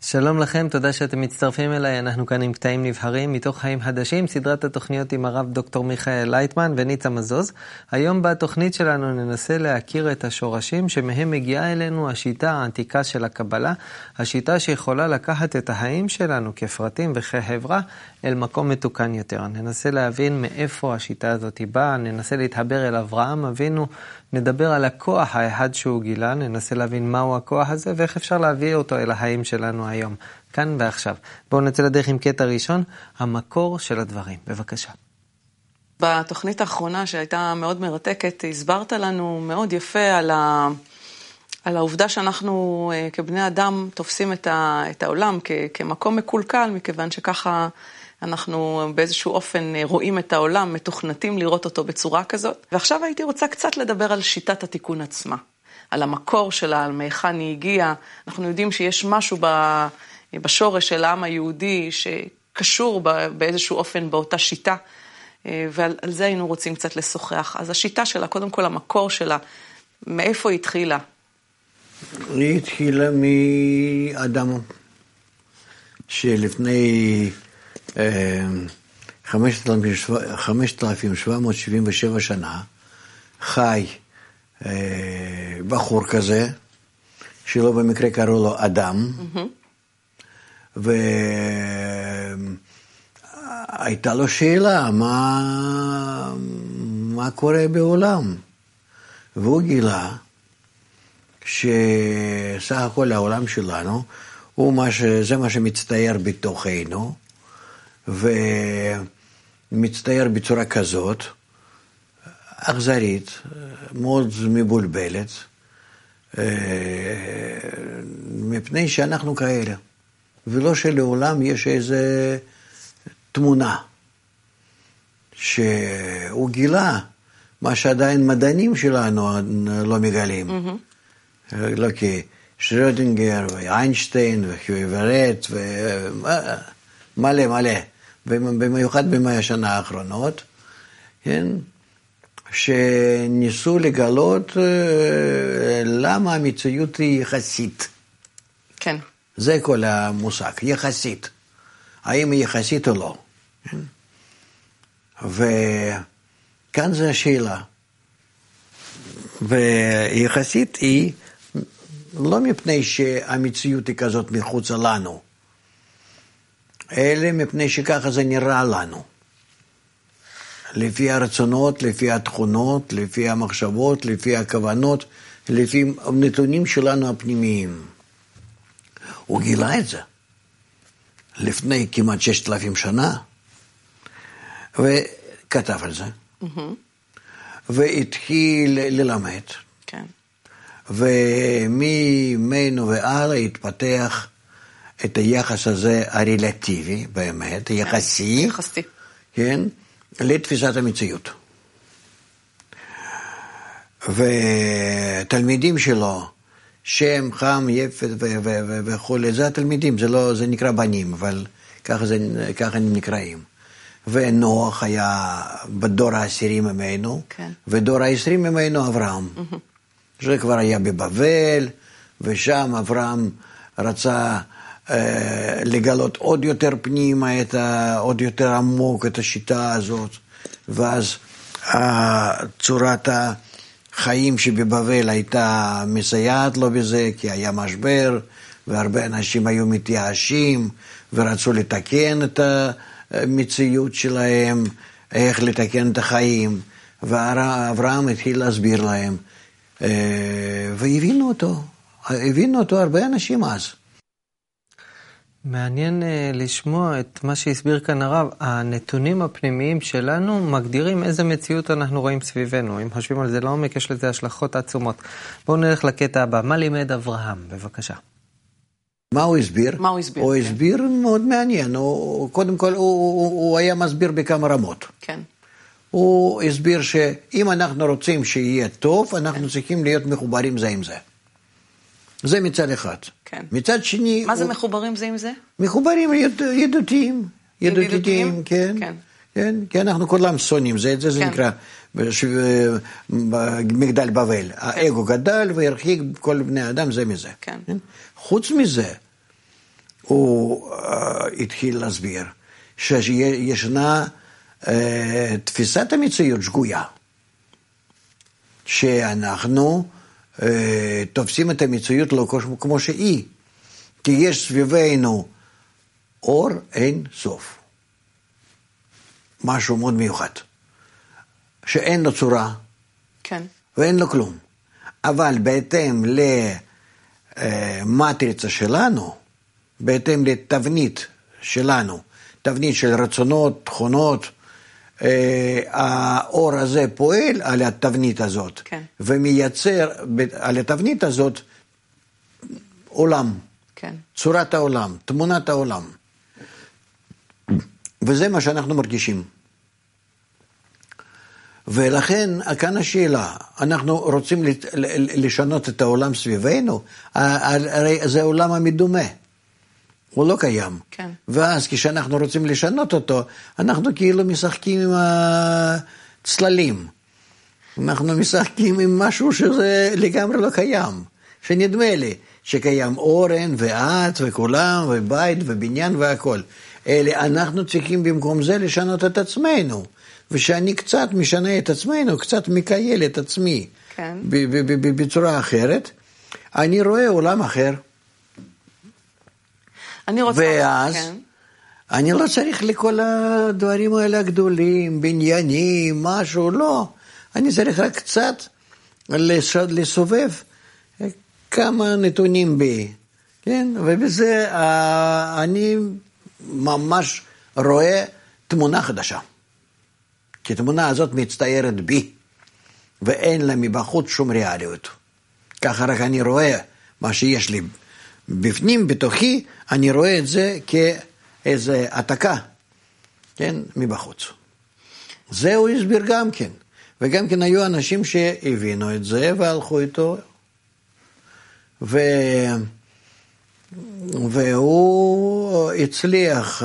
שלום לכם, תודה שאתם מצטרפים אליי. אנחנו כאן עם קטעים נבחרים מתוך חיים חדשים, סדרת התוכניות עם הרב דוקטור מיכאל לייטמן וניצה מזוז. היום בתוכנית שלנו ננסה להכיר את השורשים שמהם מגיעה אלינו השיטה העתיקה של הקבלה, השיטה שיכולה לקחת את החיים שלנו כפרטים וכחברה אל מקום מתוקן יותר. ננסה להבין מאיפה השיטה הזאת באה, ננסה להתחבר אל אברהם אבינו, נדבר על הכוח האחד שהוא גילה, ננסה להבין מהו הכוח הזה ואיך אפשר להביא אותו אל החיים שלנו היום, כאן ועכשיו. בואו נצא לדרך עם קטע ראשון, המקור של הדברים. בבקשה. בתוכנית האחרונה שהייתה מאוד מרתקת, הסברת לנו מאוד יפה על העובדה שאנחנו כבני אדם תופסים את העולם כמקום מקולקל, מכיוון שככה אנחנו באיזשהו אופן רואים את העולם, מתוכנתים לראות אותו בצורה כזאת. ועכשיו הייתי רוצה קצת לדבר על שיטת התיקון עצמה, על המקור שלה, על מהיכן היא הגיעה. אנחנו יודעים שיש משהו בשורש של העם היהודי שקשור באיזשהו אופן באותה שיטה, ועל זה היינו רוצים קצת לשוחח. אז השיטה שלה, קודם כל המקור שלה, מאיפה היא התחילה? היא התחילה מאדם שלפני 5,777 שנה חי בחור כזה, שלא במקרה קראו לו אדם, והייתה לו שאלה, מה קורה בעולם? והוא גילה שסך הכל העולם שלנו, זה מה שמצטייר בתוכנו, ומצטייר בצורה כזאת, אכזרית, מאוד מבולבלת, מפני שאנחנו כאלה, ולא שלעולם יש איזה תמונה, שהוא גילה מה שעדיין מדענים שלנו לא מגלים, לא כי שרודינגר ואיינשטיין וחיוברט ומלא, במיוחד במאה השנה האחרונות, כן? שניסו לגלות למה המציאות היא יחסית. כן. זה כל המושג, יחסית. האם היא יחסית או לא. כן? וכאן זה השאלה. ויחסית היא לא מפני שהמציאות היא כזאת מחוץ לנו, אלא מפני שככה זה נראה לנו. לפי הרצונות, לפי התכונות, לפי המחשבות, לפי הכוונות, לפי הנתונים שלנו הפנימיים. הוא גילה את זה לפני כמעט 6,000 שנה, וכתב על זה, והתחיל ללמד. כן. וממנו והלאה התפתח את היחס הזה הרלטיבי, באמת, יחסי, כן, לתפיסת המציאות. ותלמידים שלו, שם, חם, יפת וכל זה התלמידים, זה נקרא בנים, אבל ככה הם נקראים. ונוח היה בדור ה10 ממנו, כן. ודור ה20 ממנו אברהם. זה כבר היה בבבל, ושם אברהם רצה לגלות עוד יותר פנימה, עוד יותר עמוק את השיטה הזאת, ואז צורת החיים שבבבל הייתה מסייעת לו בזה, כי היה משבר, והרבה אנשים היו מתייאשים, ורצו לתקן את המציאות שלהם, איך לתקן את החיים, ואברהם התחיל להסביר להם, והבינו אותו הרבה אנשים אז. מעניין לשמוע את מה שהסביר כאן הרב. הנתונים הפנימיים שלנו מגדירים איזה מציאות אנחנו רואים סביבנו. אם חושבים על זה לעומק, יש לזה השלכות עצומות. בואו נלך לקטע הבא. מה לימד אברהם? בבקשה. מה הוא הסביר? הוא הסביר מאוד מעניין. קודם כל, הוא היה מסביר בכמה רמות. כן. הוא הסביר שאם אנחנו רוצים שיהיה טוב, אנחנו צריכים להיות מחוברים זה עם זה. זה מצד אחד. כן. מצד שני... מה זה מחוברים זה עם זה? מחוברים ידידותיים. ידידותיים, כן. כן. כי אנחנו כולם שונאים. זה נקרא מגדל בבל. האגו גדל והרחיק כל בני אדם זה מזה. כן. חוץ מזה, הוא התחיל להסביר שישנה תפיסת המציאות שגויה, שאנחנו תופסים את המציאות לא כמו שהיא, כי יש סביבנו אור אין סוף, משהו מאוד מיוחד, שאין לו צורה, כן. ואין לו כלום, אבל בהתאם למטריצה שלנו, בהתאם לתבנית שלנו, תבנית של רצונות, תכונות, האור הזה פועל על התבנית הזאת, כן. ומייצר על התבנית הזאת עולם, כן. צורת העולם, תמונת העולם. וזה מה שאנחנו מרגישים. ולכן, כאן השאלה, אנחנו רוצים לשנות את העולם סביבנו, הרי זה העולם המדומה. הוא לא קיים. כן. ואז כשאנחנו רוצים לשנות אותו, אנחנו כאילו משחקים עם הצללים. אנחנו משחקים עם משהו שזה לגמרי לא קיים. שנדמה לי שקיים אורן ואת וכולם ובית ובניין והכל. אלה אנחנו צריכים במקום זה לשנות את עצמנו. ושאני קצת משנה את עצמנו, קצת מקייל את עצמי. כן. בצורה אחרת, אני רואה עולם אחר. ואז כן. אני לא צריך לכל הדברים האלה הגדולים, בניינים, משהו, לא. אני צריך רק קצת לסובב כמה נתונים בי, כן? ובזה אני ממש רואה תמונה חדשה. כי התמונה הזאת מצטיירת בי, ואין לה מבחוץ שום ריאליות. ככה רק אני רואה מה שיש לי בפנים, בתוכי, אני רואה את זה כאיזה עתקה, כן, מבחוץ. זה הוא הסביר גם כן. וגם כן היו אנשים שהבינו את זה והלכו איתו. והוא הצליח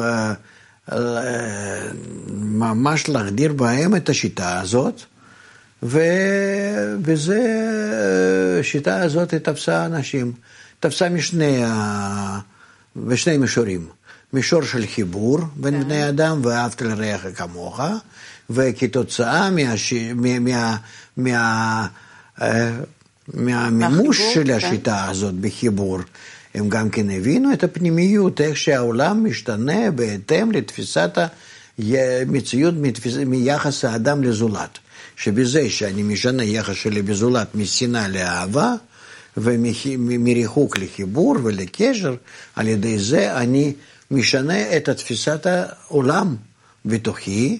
ממש להגדיר בהם את השיטה הזאת, ובזה השיטה הזאת תפסה אנשים. תפסה בשני מישורים. מישור של חיבור בין בני אדם ואהבת לרעך כמוך, וכתוצאה מהמימוש של השיטה הזאת בחיבור, הם גם כן הבינו את הפנימיות, איך שהעולם משתנה בהתאם לתפיסת המציאות מיחס האדם לזולת. שבזה שאני משנה יחס שלי בזולת משנאה לאהבה, ומריחוק לחיבור ולקשר, על ידי זה אני משנה את תפיסת העולם בתוכי,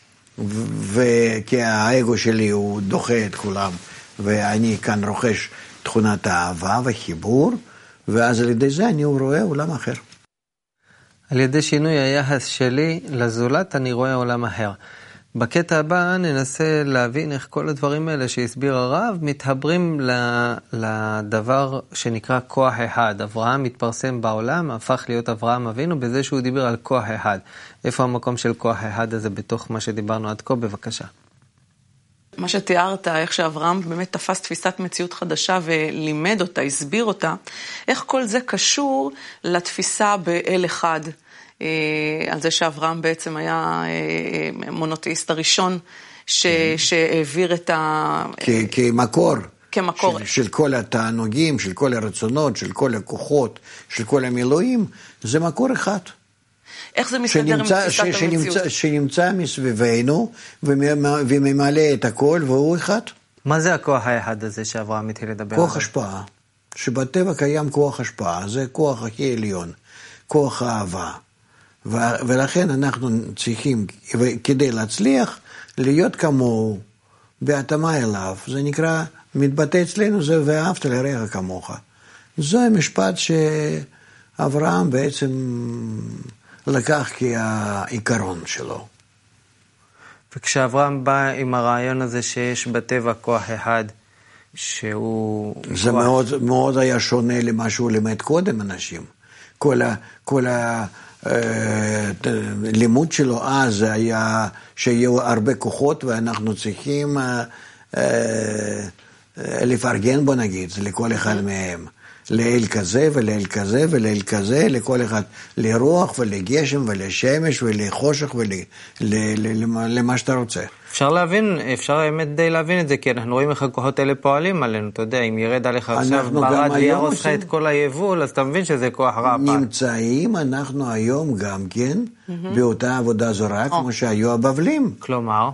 כי האגו שלי הוא דוחה את כולם, ואני כאן רוכש תכונת האהבה וחיבור, ואז על ידי זה אני רואה עולם אחר. על ידי שינוי היחס שלי לזולת אני רואה עולם אחר. בקטע הבא ננסה להבין איך כל הדברים האלה שהסביר הרב מתחברים לדבר שנקרא כוח אחד. אברהם מתפרסם בעולם, הפך להיות אברהם אבינו בזה שהוא דיבר על כוח אחד. איפה המקום של כוח אחד הזה בתוך מה שדיברנו עד כה? בבקשה. מה שתיארת, איך שאברהם באמת תפס תפיסת מציאות חדשה ולימד אותה, הסביר אותה, איך כל זה קשור לתפיסה באל אחד, על זה שאברהם בעצם היה מונותאיסט הראשון שהעביר את כמקור. כמקור. של כל התענוגים, של כל הרצונות, של כל הכוחות, של כל המילואים, זה מקור אחד. איך זה מסתדר עם תפיסת המציאות? שנמצא מסביבנו וממלא את הכל והוא אחד. מה זה הכוח האחד הזה שאברהם התחיל לדבר? כוח השפעה. שבטבע קיים כוח השפעה, זה כוח הכי עליון, כוח האהבה. ולכן אנחנו צריכים, כדי להצליח, להיות כמוהו, בהתאמה אליו. זה נקרא, מתבטא אצלנו, זה ואהבת לרעך כמוך. זה המשפט שאברהם בעצם לקח כעיקרון שלו. וכשאברהם בא עם הרעיון הזה שיש בטבע כוח אחד, שהוא... זה כוח... מאוד, מאוד היה שונה למה שהוא לימד קודם אנשים. כל הלימוד שלו אז היה שיהיו הרבה כוחות ואנחנו צריכים לפרגן בו נגיד, לכל אחד מהם. לאל כזה ולאל כזה ולאל כזה, לכל אחד, לרוח ולגשם ולשמש ולחושך ולמה שאתה רוצה. אפשר האמת די להבין את זה, כי אנחנו רואים איך הכוחות האלה פועלים עלינו, אתה יודע, אם ירד עליך עכשיו ברד וירוס לך את כל היבול, אז אתה מבין שזה כוח רע. נמצאים אנחנו היום גם כן, באותה עבודה זרה, כמו שהיו הבבלים. כלומר?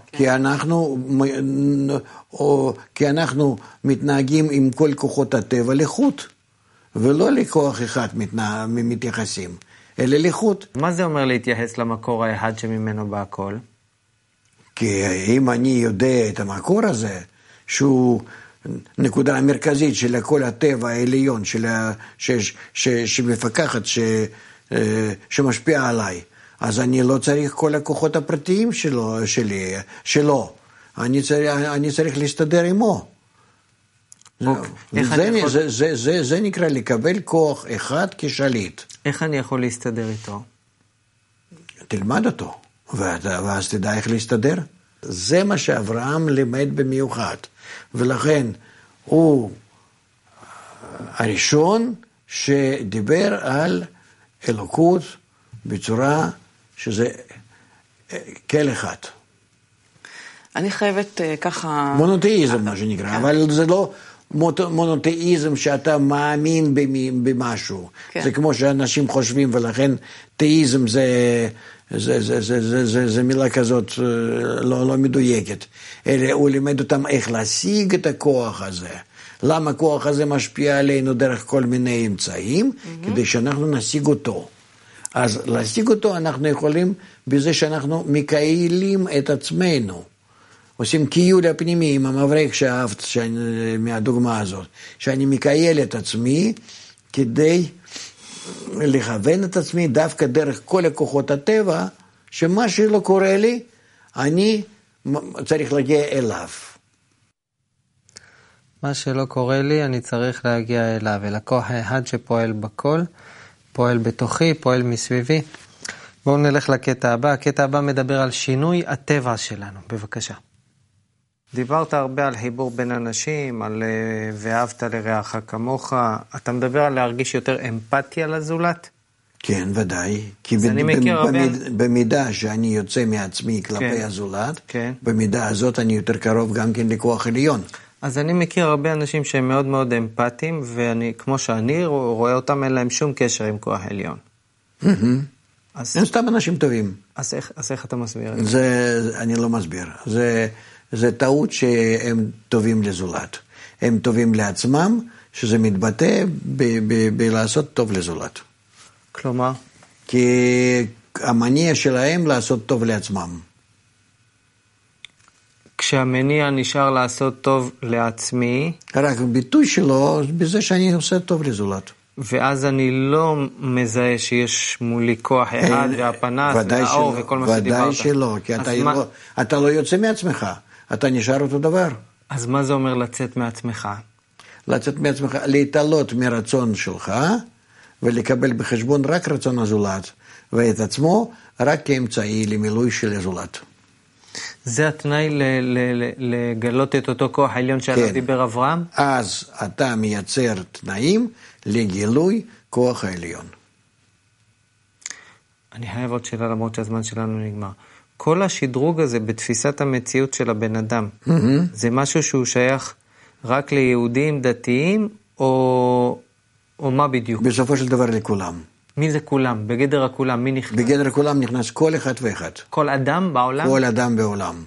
כי אנחנו מתנהגים עם כל כוחות הטבע לחוט, ולא לכוח אחד מתייחסים, אלא לחוט. מה זה אומר להתייחס למקור האחד שממנו בא הכל? כי אם אני יודע את המקור הזה, שהוא נקודה המרכזית של כל הטבע העליון, שמפקחת, שמשפיע עליי, אז אני לא צריך כל הכוחות הפרטיים שלו. אני צריך להסתדר עמו. זה נקרא לקבל כוח אחד כשליט. איך אני יכול להסתדר איתו? תלמד אותו. ואז תדע איך להסתדר. זה מה שאברהם לימד במיוחד. ולכן הוא הראשון שדיבר על אלוקות בצורה שזה כל אחד. אני חייבת ככה... מונותאיזם מה שנקרא, אבל זה לא מונותאיזם שאתה מאמין במשהו. זה כמו שאנשים חושבים, ולכן תאיזם זה מילה כזאת לא מדויקת. אלא הוא לימד אותם איך להשיג את הכוח הזה. למה הכוח הזה משפיע עלינו דרך כל מיני אמצעים? כדי שאנחנו נשיג אותו. אז להשיג אותו אנחנו יכולים בזה שאנחנו מקיילים את עצמנו. עושים קיול הפנימי עם המברק שאהבת מהדוגמה הזאת. שאני מקייל את עצמי כדי לכוון את עצמי דווקא דרך כל הכוחות הטבע, שמה שלא קורה לי, אני צריך להגיע אליו. מה שלא קורה לי, אני צריך להגיע אליו, אל הכוח האחד שפועל בכל, פועל בתוכי, פועל מסביבי. בואו נלך לקטע הבא. הקטע הבא מדבר על שינוי הטבע שלנו. בבקשה. דיברת הרבה על חיבור בין אנשים, על ואהבת לרעך כמוך. אתה מדבר על להרגיש יותר אמפתיה לזולת? כן, ודאי. כי במידה שאני יוצא מעצמי כלפי הזולת, במידה הזאת אני יותר קרוב גם כן לכוח עליון. אז אני מכיר הרבה אנשים שהם מאוד מאוד אמפתיים, וכמו שאני רואה אותם, אין להם שום קשר עם כוח עליון. הם סתם אנשים טובים. אז איך אתה מסביר את זה? אני לא מסביר. זה טעות שהם טובים לזולת. הם טובים לעצמם, שזה מתבטא בלעשות טוב לזולת. כלומר? כי המניע שלהם לעשות טוב לעצמם. כשהמניע נשאר לעשות טוב לעצמי... רק ביטוי שלו, בזה שאני עושה טוב לזולת. ואז אני לא מזהה שיש מולי כוח אחד והפנס והאור וכל מה שדיברת. ודאי שלא, כי אתה לא יוצא מעצמך, אתה נשאר אותו דבר. אז מה זה אומר לצאת מעצמך? לצאת מעצמך, להתעלות מרצון שלך, ולקבל בחשבון רק רצון הזולת, ואת עצמו רק כאמצעי למילוי של הזולת. זה התנאי לגלות את אותו כוח העליון שעליו דיבר אברהם? אז אתה מייצר תנאים לגילוי כוח העליון. אני חייב עוד שאלה למרות שהזמן שלנו נגמר. כל השדרוג הזה בתפיסת המציאות של הבן אדם, זה משהו שהוא שייך רק ליהודים דתיים או מה בדיוק? בסופו של דבר לכולם. מי זה כולם? בגדר הכולם, מי נכנס? בגדר הכולם נכנס כל אחד ואחד. כל אדם בעולם? כל אדם בעולם.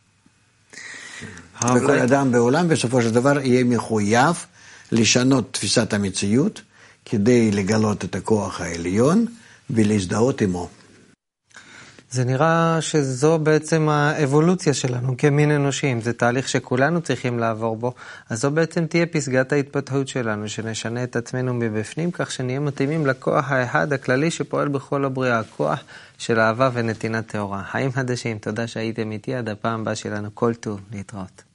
וכל אדם בעולם בסופו של דבר יהיה מחויב לשנות תפיסת המציאות, כדי לגלות את הכוח העליון ולהזדהות עמו. זה נראה שזו בעצם האבולוציה שלנו כמין אנושיים, זה תהליך שכולנו צריכים לעבור בו, אז זו בעצם תהיה פסגת ההתפתחות שלנו, שנשנה את עצמנו מבפנים, כך שנהיה מתאימים לכוח האחד הכללי שפועל בכל הבריאה, הכוח של אהבה ונתינת טהורה. חיים חדשים, תודה שהייתם איתי, עד הפעם הבאה שלנו, כל טוב, להתראות.